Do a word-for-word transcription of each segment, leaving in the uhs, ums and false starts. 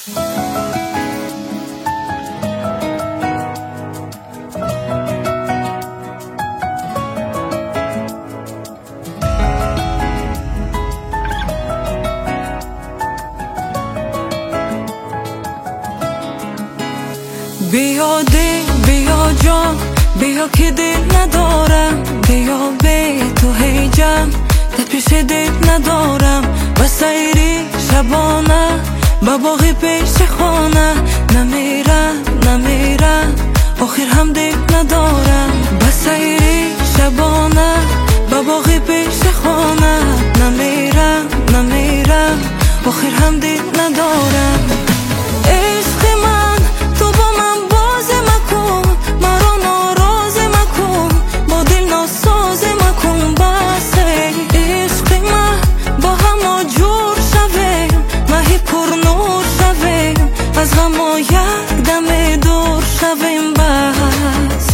بیا دل بیا جان بیا که دل ندارم، بیا به تو هیجم در پیش دل ندارم. و سیری شبانه با باقی پیش خانه نمیرم نمیرم آخر هم دل ندارم. و سیری شبانه با باقی پیش خانه نمیرم نمیرم آخر هم دل ندارم. عشق من تو با من باز مکن، مرا ناراض مکن، با دل ناساز مکن. بس عشق من با هم جور شویم، مهی پر نور شویم، از غم یک دم دور شویم. بس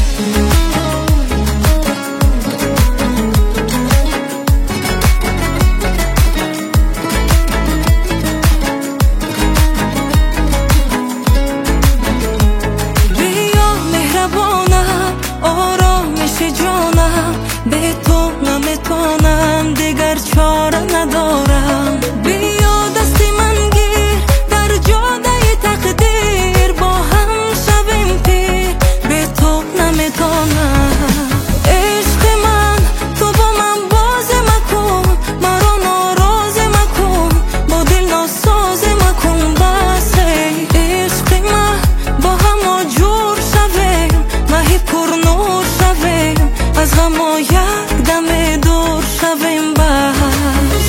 جانم به تو نمیتونم دیگر چاره ندارم. بیا دستی من گیر در جاده تقدیر، با هم شویم پیر به تو نمیتونم. عشق من تو با من باز مکن، مرا ناراض مکن، با دل ناساز مکن. بس عشق من با هم جور شویم، مهی پر نور شویم، از غم یک دم دور شویم. بس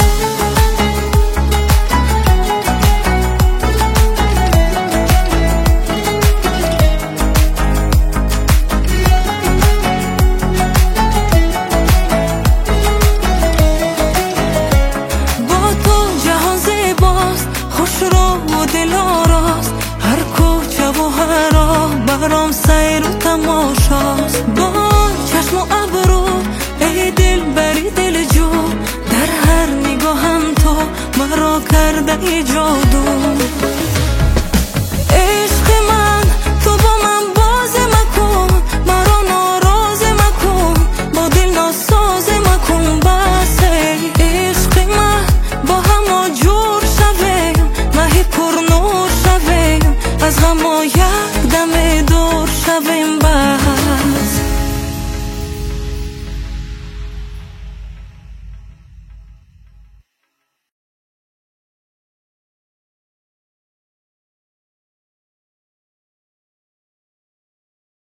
با تو جهان زیباست، خوش رو و دل آراست، هر کوچه و هر راه برام سیر و تماشاست. با چشم و ابرو ای دل بری دل جو، در هر نگاهم تو مرا کرده ای جادو.